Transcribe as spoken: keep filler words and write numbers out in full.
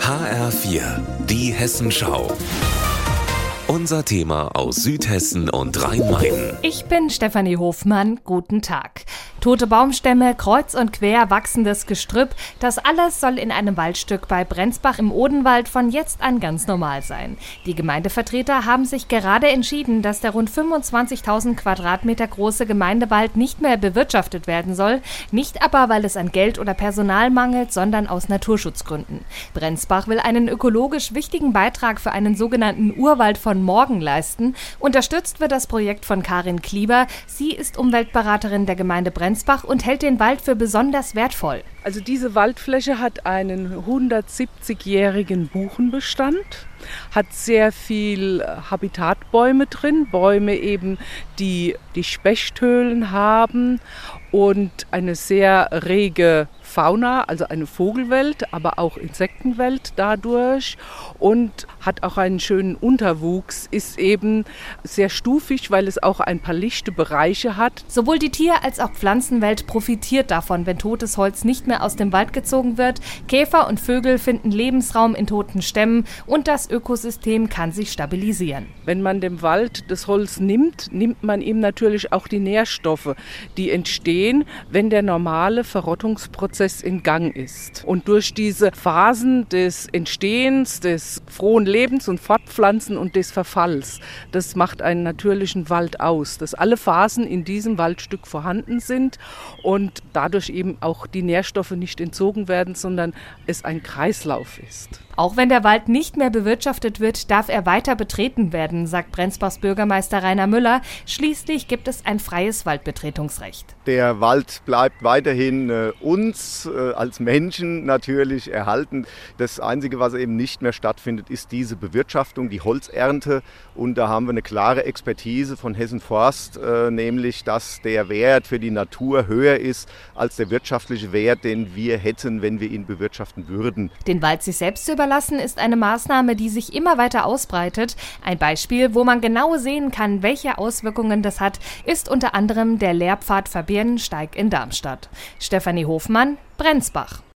H R vier, die Hessenschau. Unser Thema aus Südhessen und Rhein-Main. Ich bin Stefanie Hofmann, guten Tag. Tote Baumstämme, kreuz und quer wachsendes Gestrüpp, das alles soll in einem Waldstück bei Brenzbach im Odenwald von jetzt an ganz normal sein. Die Gemeindevertreter haben sich gerade entschieden, dass der rund fünfundzwanzigtausend Quadratmeter große Gemeindewald nicht mehr bewirtschaftet werden soll, nicht aber, weil es an Geld oder Personal mangelt, sondern aus Naturschutzgründen. Brenzbach will einen ökologisch wichtigen Beitrag für einen sogenannten Urwald von morgen leisten. Unterstützt wird das Projekt von Karin Klieber. Sie ist Umweltberaterin der Gemeinde Brenzbach und hält den Wald für besonders wertvoll. Also diese Waldfläche hat einen hundertsiebzigjährigen Buchenbestand, hat sehr viel Habitatbäume drin, Bäume eben, die die Spechthöhlen haben und eine sehr rege Fauna, also eine Vogelwelt, aber auch Insektenwelt dadurch und hat auch einen schönen Unterwuchs, ist eben sehr stufig, weil es auch ein paar lichte Bereiche hat. Sowohl die Tier- als auch Pflanzenwelt profitiert davon, wenn totes Holz nicht mehr aus dem Wald gezogen wird. Käfer und Vögel finden Lebensraum in toten Stämmen und das Ökosystem kann sich stabilisieren. Wenn man dem Wald das Holz nimmt, nimmt man ihm natürlich auch die Nährstoffe, die entstehen, wenn der normale Verrottungsprozess in Gang ist. Und durch diese Phasen des Entstehens, des frohen Lebens und Fortpflanzen und des Verfalls, das macht einen natürlichen Wald aus, dass alle Phasen in diesem Waldstück vorhanden sind und dadurch eben auch die Nährstoffe nicht entzogen werden, sondern es ein Kreislauf ist. Auch wenn der Wald nicht mehr bewirtschaftet wird, darf er weiter betreten werden, sagt Brenzbachs Bürgermeister Rainer Müller. Schließlich gibt es ein freies Waldbetretungsrecht. Der Wald bleibt weiterhin äh, uns äh, als Menschen natürlich erhalten. Das Einzige, was eben nicht mehr stattfindet, ist diese Bewirtschaftung, die Holzernte. Und da haben wir eine klare Expertise von Hessen Forst, äh, nämlich, dass der Wert für die Natur höher ist als der wirtschaftliche Wert, den wir hätten, wenn wir ihn bewirtschaften würden. Den Wald sich selbst zu überlassen, ist eine Maßnahme, die sich immer weiter ausbreitet. Ein Beispiel, wo man genau sehen kann, welche Auswirkungen das hat, ist unter anderem der Lehrpfad Verbirnensteig in Darmstadt. Stefanie Hofmann, Brenzbach.